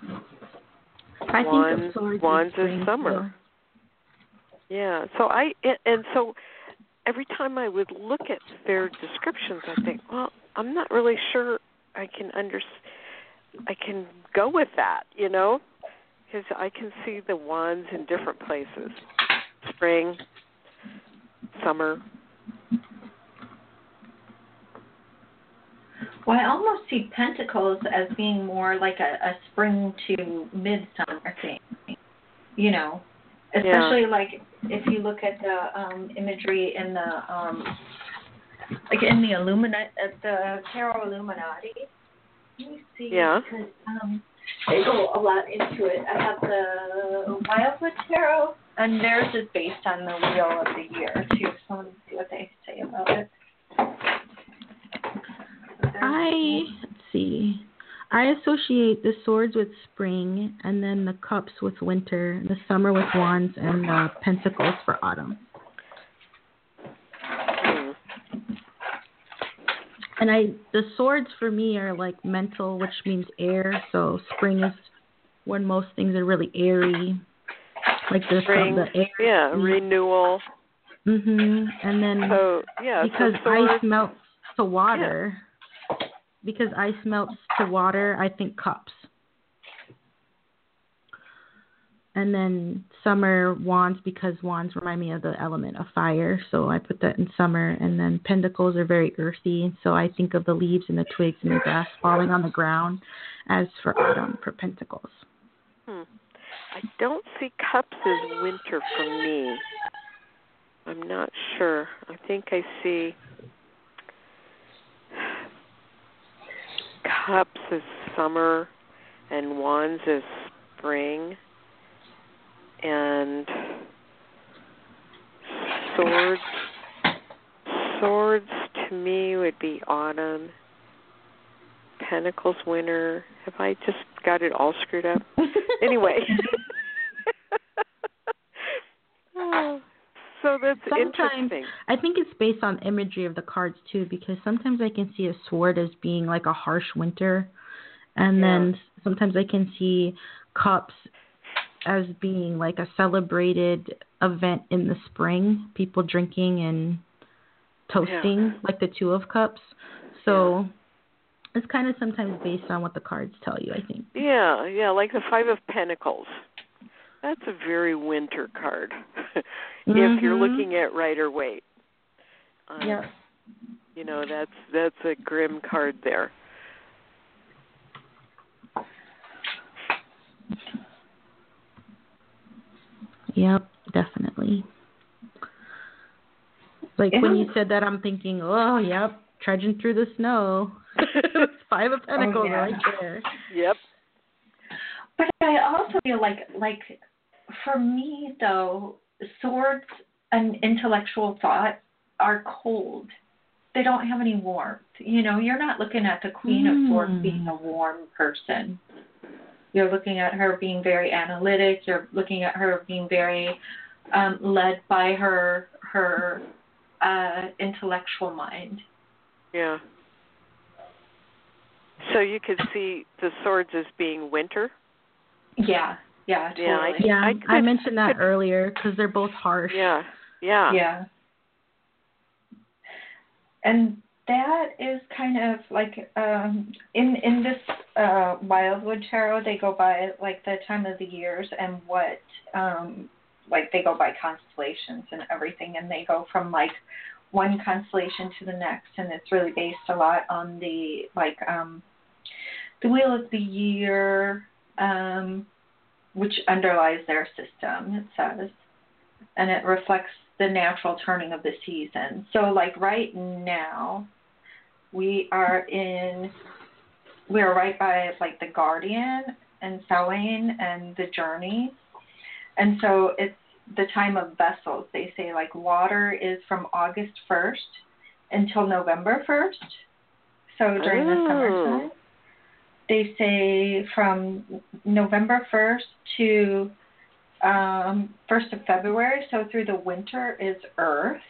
I wands, think of swords wands as as summer. Too. Yeah. So I and so every time I would look at their descriptions, I think, well, I'm not really sure I can understand. I can go with that, you know, because I can see the wands in different places. Spring, summer. Well, I almost see pentacles as being more like a, a spring to midsummer thing, you know, especially yeah. like if you look at the um, imagery in the, um, like in the Illumina- at the Tarot Illuminati. Let me see. Yeah. Because um, they go a lot into it. I have the Wildwood Tarot, and theirs is based on the Wheel of the Year, too. So let me see what they say about it. I, let's see. I associate the swords with spring, and then the cups with winter, the summer with wands, and the pentacles for autumn. And I, the swords for me are like mental, which means air. So spring is when most things are really airy, like the spring, the air. Yeah, renewal. Mhm. And then so, yeah, because so swords, ice melts to water, yeah. because ice melts to water, I think cups. And then summer, wands, because wands remind me of the element of fire. So I put that in summer. And then pentacles are very earthy. So I think of the leaves and the twigs and the grass falling on the ground as for autumn for pentacles. Hmm. I don't see cups as winter for me. I'm not sure. I think I see cups as summer and wands as spring. And swords, swords to me would be autumn. Pentacles, winter. Have I just got it all screwed up? Anyway. Oh, so that's sometimes, interesting. I think it's based on imagery of the cards too, because sometimes I can see a sword as being like a harsh winter, and yeah. then sometimes I can see cups as being like a celebrated event in the spring, people drinking and toasting, yeah. like the Two of Cups. So yeah. it's kind of sometimes based on what the cards tell you, I think. Yeah, yeah, like the Five of Pentacles. That's a very winter card, mm-hmm. if you're looking at Rider-Waite. Um, yeah. You know, that's that's a grim card there. Yep, definitely. Like when you said that, I'm thinking, oh, yep, trudging through the snow. Five of Pentacles oh, yeah. right there. Yep. But I also feel like, like for me, though, swords and intellectual thought are cold. They don't have any warmth. You know, you're not looking at the Queen mm. of Swords being a warm person. You're looking at her being very analytic. You're looking at her being very um, led by her her uh, intellectual mind. Yeah. So you could see the swords as being winter? Yeah, yeah, totally. Yeah, I, yeah, I, could, I mentioned that could, earlier because they're both harsh. Yeah, yeah. Yeah. And that is kind of like um, in in this uh, Wildwood Tarot, they go by like the time of the years and what um, like they go by constellations and everything, and they go from like one constellation to the next, and it's really based a lot on the like um, the Wheel of the Year, um, which underlies their system. It says, and it reflects the natural turning of the season. So like right now, we are in, we are right by like the Guardian and Samhain and the Journey. And so it's the time of vessels. They say like water is from August first until November first. So during oh. the summertime. They say from November first to um, first of February, so through the winter is Earth.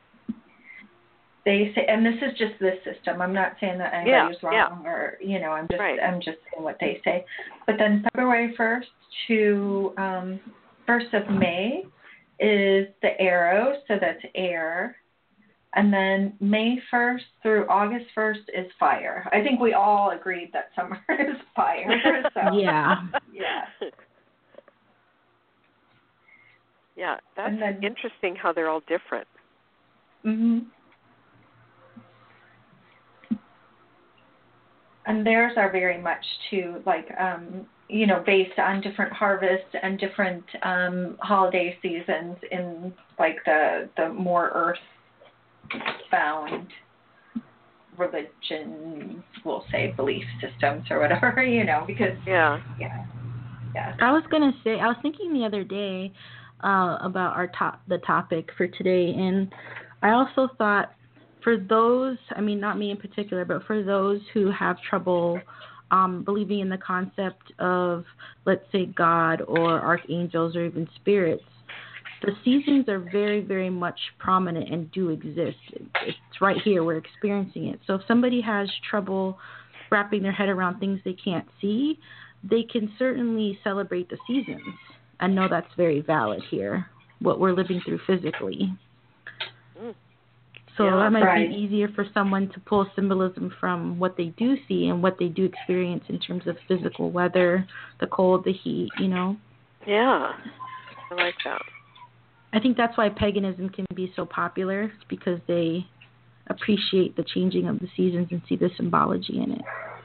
They say, and this is just this system. I'm not saying that anybody's yeah, wrong, yeah. or you know, I'm just right. I'm just saying what they say. But then February first to um, first of May is the Arrow, so that's air, and then May first through August first is fire. I think we all agreed that summer is fire. So. Yeah. Yeah. Yeah, that's then, interesting how they're all different. Mhm. And theirs are very much too, like, um, you know, based on different harvests and different um, holiday seasons in, like, the, the more earth-bound religion, we'll say, belief systems or whatever, you know, because, yeah, yeah, yeah. I was going to say, I was thinking the other day uh, about our top, the topic for today, and I also thought, for those, I mean, not me in particular, but for those who have trouble um, believing in the concept of, let's say, God or archangels or even spirits, the seasons are very, very much prominent and do exist. It's right here. We're experiencing it. So if somebody has trouble wrapping their head around things they can't see, they can certainly celebrate the seasons and know that's very valid here, what we're living through physically. Mm. So yeah, that might right. be easier for someone to pull symbolism from what they do see and what they do experience in terms of physical weather, the cold, the heat, you know. Yeah, I like that. I think that's why paganism can be so popular. It's because they appreciate the changing of the seasons and see the symbology in it.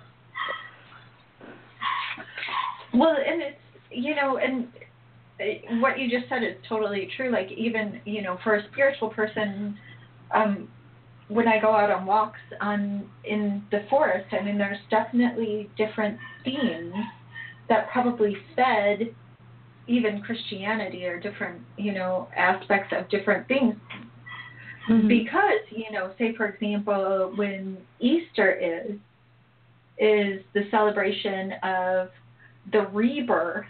Well, and it's, you know, and what you just said is totally true. Like, even, you know, for a spiritual person, um, when I go out on walks on in the forest, I mean, there's definitely different themes that probably fed even Christianity, or different, you know, aspects of different things. Mm-hmm. Because, you know, say, for example, when Easter is, is the celebration of the rebirth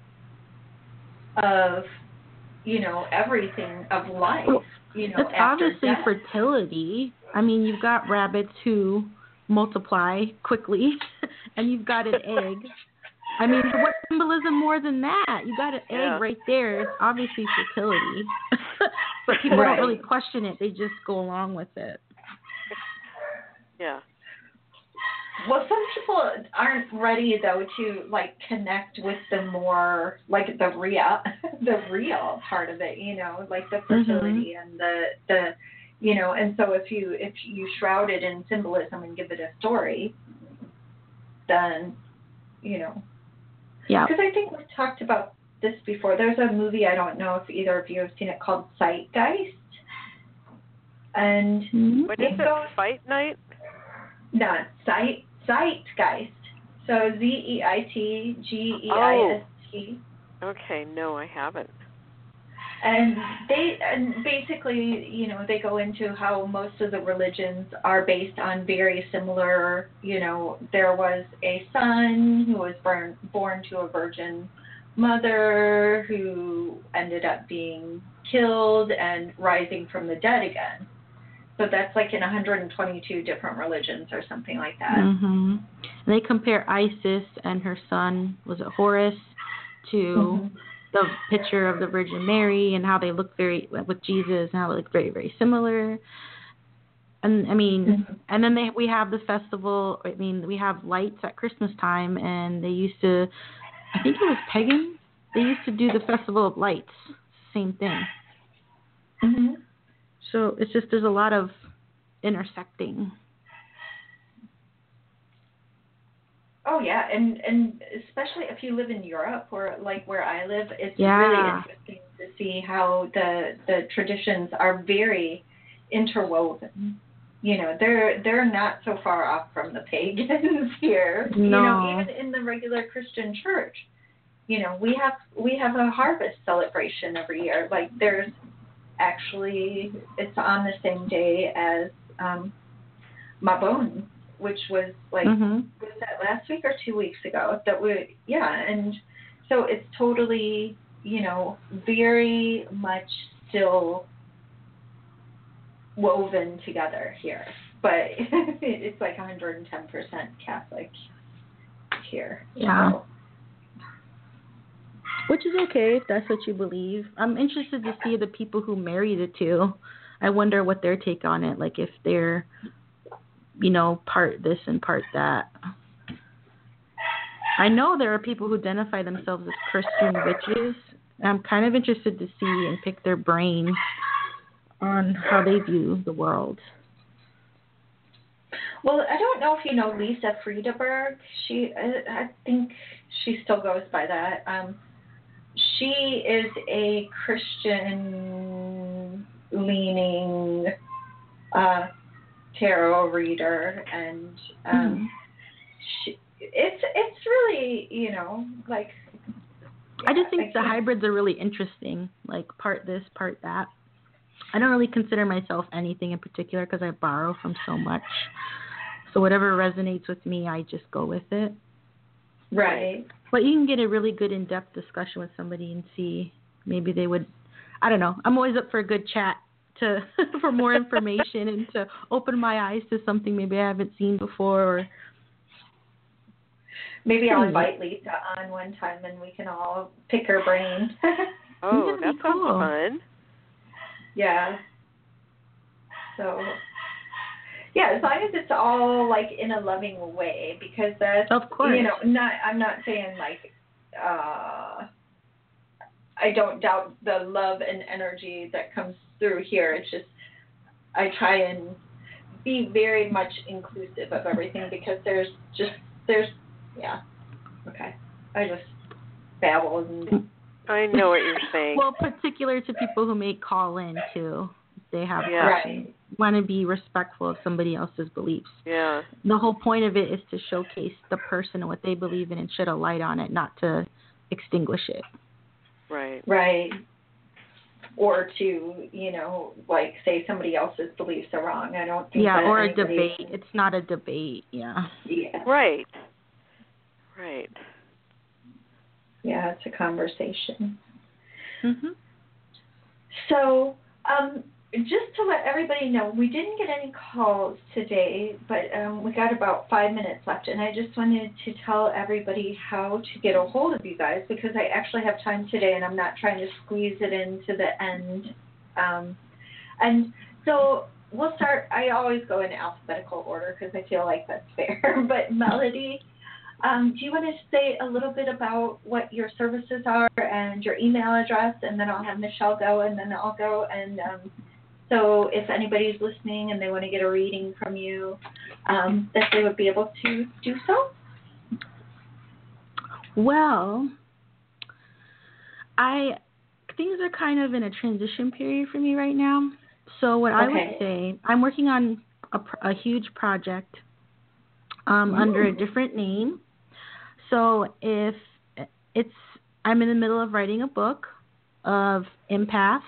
of, you know, everything of life. Well, you know, it's obviously death. Fertility. I mean, you've got rabbits who multiply quickly, and you've got an egg. I mean, what symbolism more than that? You got an yeah. egg right there. It's obviously fertility. But people right. don't really question it. They just go along with it. Yeah. Well, some people aren't ready, though, to, like, connect with the more, like, the real, the real part of it, you know, like the fertility mm-hmm. and the, the, you know, and so if you, if you shroud it in symbolism and give it a story, then, you know. Yeah. Because I think we've talked about this before. There's a movie, I don't know if either of you have seen it, called Zeitgeist. And what is it? Goes, Fight Night? No, Zeit, Zeitgeist. So Z E I T G E I S T. Oh. Okay, no, I haven't. And they, and basically, you know, they go into how most of the religions are based on very similar, you know, there was a son who was born, born to a virgin mother who ended up being killed and rising from the dead again. So that's like in one hundred twenty-two different religions or something like that. Mm-hmm. And they compare Isis and her son, was it Horus, to mm-hmm. the picture of the Virgin Mary, and how they look very, with Jesus, and how they look very, very similar. And I mean, mm-hmm. and then they we have the festival, I mean, we have lights at Christmas time, and they used to, I think it was pagan, they used to do the Festival of Lights, same thing. Mm-hmm. So it's just, there's a lot of intersecting. Oh yeah, and and especially if you live in Europe, or like where I live, it's yeah. really interesting to see how the the traditions are very interwoven. You know, they're they're not so far off from the pagans here. No. You know, even in the regular Christian church, you know, we have we have a harvest celebration every year. Like, there's actually, it's on the same day as um, Mabon, which was like, mm-hmm. was that last week or two weeks ago? That we, yeah, and so it's totally, you know, very much still woven together here, but it's like one hundred ten percent Catholic here. Yeah. So. Which is okay if that's what you believe. I'm interested to see the people who marry the two. I wonder what their take on it, like if they're, you know, part this and part that. I know there are people who identify themselves as Christian witches. I'm kind of interested to see and pick their brains on how they view the world. Well, I don't know if you know Lisa Friedeberg. She, I, I think she still goes by that. Um, she is a Christian-leaning uh, tarot reader, and um, mm. she, it's it's really, you know, like. I just think I the hybrids are really interesting, like part this, part that. I don't really consider myself anything in particular because I borrow from so much. So whatever resonates with me, I just go with it. Right. But you can get a really good in-depth discussion with somebody and see maybe they would, I don't know. I'm always up for a good chat to for more information and to open my eyes to something maybe I haven't seen before. Or maybe I'll invite Lisa on one time and we can all pick her brain. Oh, that sounds cool. fun. Yeah. So, yeah, as long as it's all like in a loving way, because that's, of course, you know, not, I'm not saying like, uh, I don't doubt the love and energy that comes through here. It's just I try and be very much inclusive of everything because there's just there's yeah okay I just babble and I know what you're saying. Well, particular to people who may call in too, they have Yeah. right. want to be respectful of somebody else's beliefs. Yeah. The whole point of it is to showcase the person and what they believe in and shed a light on it, not to extinguish it. Right. Right. Or to, you know, like say somebody else's beliefs are wrong. I don't think Yeah, that or a anybody, debate. It's not a debate, yeah. Yeah. Right. Right. Yeah, it's a conversation. Mhm. So, um, just to let everybody know, we didn't get any calls today, but um, we got about five minutes left, and I just wanted to tell everybody how to get a hold of you guys because I actually have time today, and I'm not trying to squeeze it into the end. Um, and so we'll start. I always go in alphabetical order because I feel like that's fair. But Melody, um, do you want to say a little bit about what your services are and your email address, and then I'll have Michelle go, and then I'll go and. Um, So if anybody's listening and they want to get a reading from you, um, that they would be able to do so? Well, I things are kind of in a transition period for me right now. So what I would Okay. say, I'm working on a, a huge project um, under a different name. So if it's, I'm in the middle of writing a book of empaths.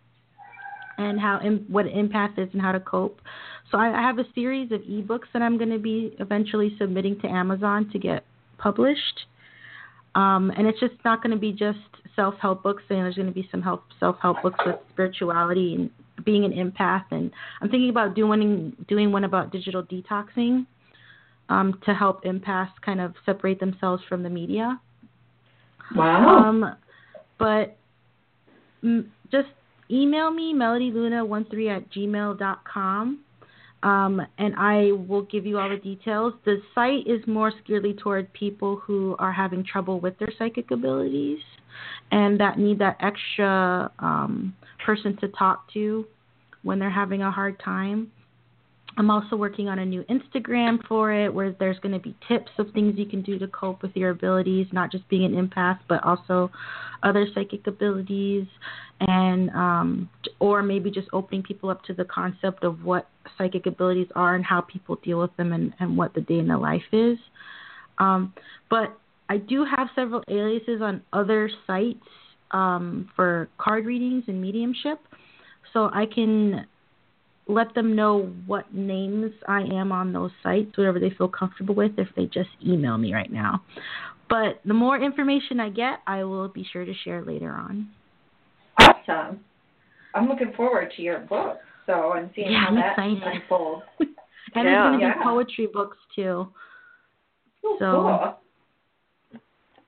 And how what empath is and how to cope. So I, I have a series of ebooks that I'm going to be eventually submitting to Amazon to get published. Um, and it's just not going to be just self-help books. And there's going to be some help self-help books with spirituality and being an empath. And I'm thinking about doing doing one about digital detoxing um, to help empaths kind of separate themselves from the media. Wow. Um, but m- just email me, melody luna one three at gmail dot com, um, and I will give you all the details. The site is more geared toward people who are having trouble with their psychic abilities and that need that extra um, person to talk to when they're having a hard time. I'm also working on a new Instagram for it where there's going to be tips of things you can do to cope with your abilities, not just being an empath, but also other psychic abilities, and um, or maybe just opening people up to the concept of what psychic abilities are and how people deal with them and, and what the day in the life is. Um, but I do have several aliases on other sites um, for card readings and mediumship, so I can let them know what names I am on those sites, whatever they feel comfortable with, if they just email me right now. But the more information I get, I will be sure to share later on. Awesome. I'm looking forward to your book, so and seeing Yeah, how I'm that excited. unfolds. And Yeah. there's going to Yeah. be poetry books, too. Oh, So- cool.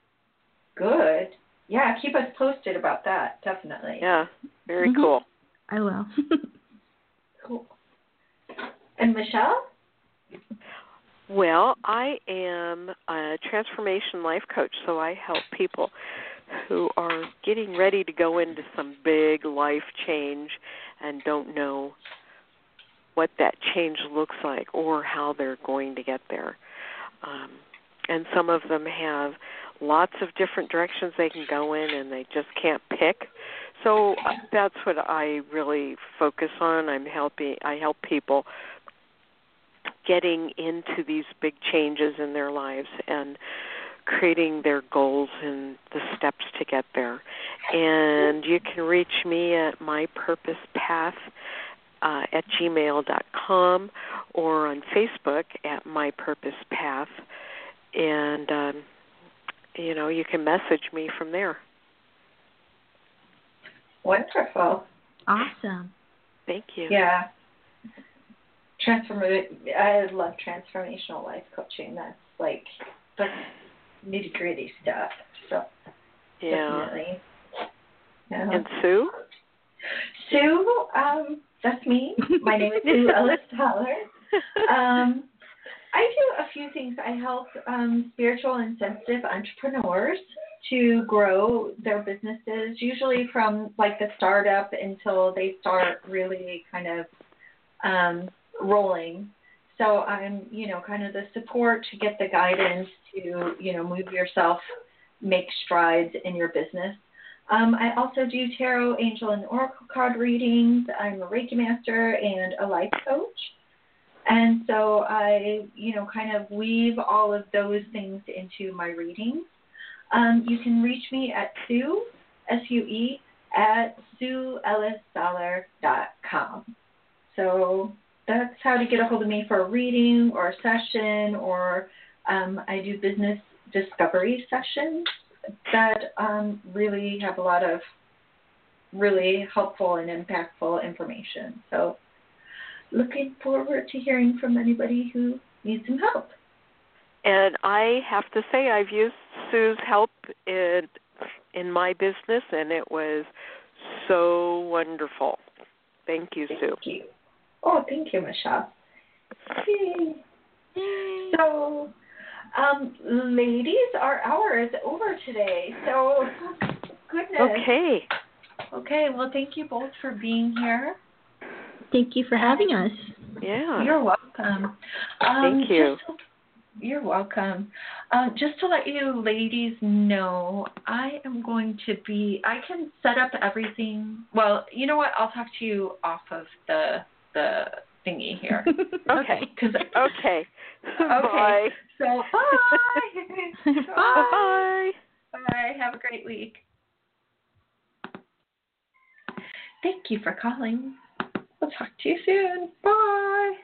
Good. Yeah, keep us posted about that, definitely. Yeah. Very Mhm. cool. I will. Cool. And Michelle? Well, I am a transformation life coach, so I help people who are getting ready to go into some big life change and don't know what that change looks like or how they're going to get there. Um, and some of them have lots of different directions they can go in and they just can't pick. So that's what I really focus on. I'm helping I help people getting into these big changes in their lives and creating their goals and the steps to get there. And you can reach me at mypurposepath uh, at gmail dot com or on Facebook at mypurposepath. And, um, you know, you can message me from there. Wonderful. Awesome. Thank you. Yeah. Transform. I love transformational life coaching. That's like that's nitty gritty stuff. So Yeah. definitely. Yeah. And Sue? Sue, um, that's me. My name is Sue Ellis Dollar. Um, I do a few things. I help um, spiritual and sensitive entrepreneurs to grow their businesses, usually from like the startup until they start really kind of um, rolling. So I'm, you know, kind of the support to get the guidance to, you know, move yourself, make strides in your business. Um, I also do tarot, angel, and oracle card readings. I'm a Reiki master and a life coach. And so I, you know, kind of weave all of those things into my readings. Um, you can reach me at Sue, S U E, at sue ellis dollar dot com. So that's how to get a hold of me for a reading or a session, or um, I do business discovery sessions that um, really have a lot of really helpful and impactful information. So looking forward to hearing from anybody who needs some help. And I have to say I've used Sue's help in in my business, and it was so wonderful. Thank you, Thank Sue. you. Oh, thank you, Michelle. Yay. So, um, ladies, our hour is over today. So, goodness. Okay. Okay, well, thank you both for being here. Thank you for having us. Yeah. You're welcome. Um, Thank you. Just to, you're welcome. Um, just to let you ladies know, I am going to be, I can set up everything. Well, you know what? I'll talk to you off of the the thingy here. Okay. Cause, okay. okay. Bye. So, bye. Bye. Bye. Bye. Have a great week. Thank you for calling. We'll talk to you soon. Bye.